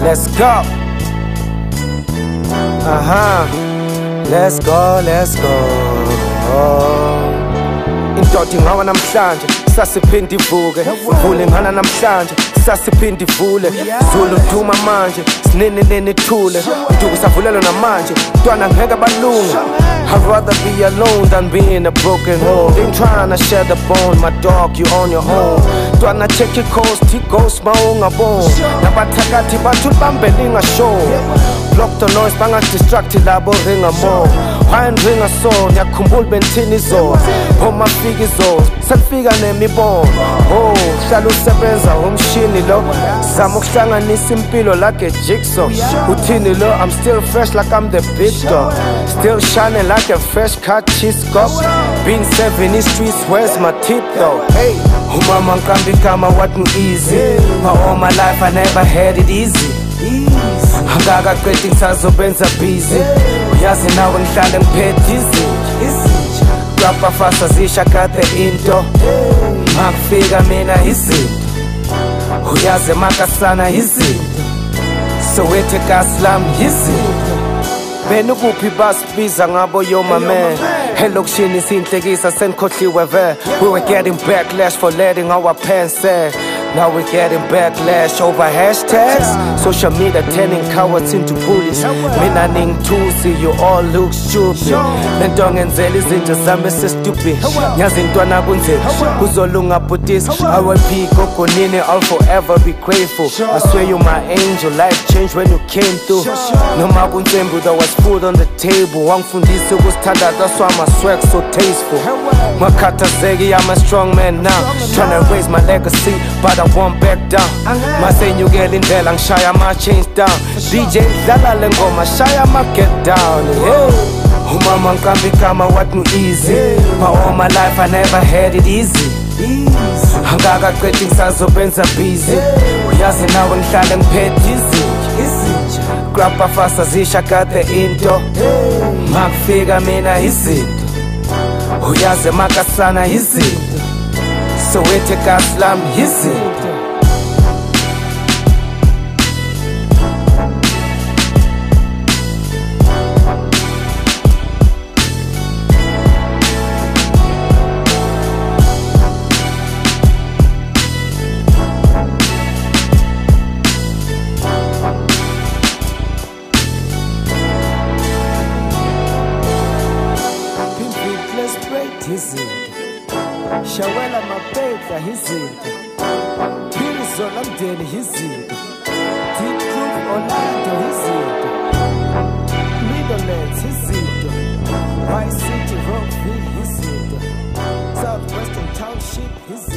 Let's go. Let's go, let's go. Indoda ingawa namhlanje sasiphinde ivuke, uvule ngana namhlanje sasiphinde ivule. Zulu duma manje sinene thule, nduku savulelo namanje ntwana ngeke balunga. I'd rather be alone than be in a broken home. Ain't trying to share the bone, my dog, you on your own. Ntwana check your coast, T-Ghost maungabon. Nabathakathi bathu bambelinga show. Block the noise, banga distracted labo ringa more. Wine ringa so, nyakhumbula bentini zo. Phoma fika izo, selfika nemibon. Oh, hlala usebenza umshini lo. Zama ukuhlanganisa impilo like a jigsaw. Uthini lo, I'm still fresh like I'm the big dog. Still shining like a fresh cut cheese cup. Been serving these streets, where's my tip though? Hey, umama nkambi kama what me easy. For all my life I never had it easy. Angakaqedi ngisazobenza busy. Uyazi nawe ngihlale ngiphethe izinja. Rapper fast zisha kade into. Makufika mina izinto. Uyazi makasana izinto. Soweto gaslam izinto. Benukuphi basibiza ngabo yo my man. Elokishini sinhlekisa senikhohliwe ve. We were getting backlash for letting our pants sag. Now we're getting backlash over hashtags. Social media turning cowards into bullies. Mina ningithusi, you all look stupid. Lento ngenzela izinto zami stupid. Nyazi ntwana kunzima kuzolunga butisi. RIP Gogonini, I'll forever be grateful. I swear you my angel, life changed when you came through. Noma kunzima, there was food on the table. Wangifundisa ukusithanda, that's why my swag so tasteful. Makhathazeki, I'm a strong man now. Tryna raise my legacy, but I won't back down. Masenyukela indlela ngishaya my chains down. DJ dlala le ngoma shaya ma get down. Umama nkambi kama what me easy. For all my life I never had it easy. Angakaqedi ngisazobenza busy. Uyazi nawe ngihlale ngiphethe izinja. Grabba fast zisha kade into. Makufika mina izinto. Uyazi makasana izinto. Soweto gaslam izinto. Let's break izinto. Shawela mabhedla izinto. Pilizo lamdeni izinto. Deep Group Orlando izinto. Middlelands izinto. White City Rockville izinto. Southwestern Township izinto.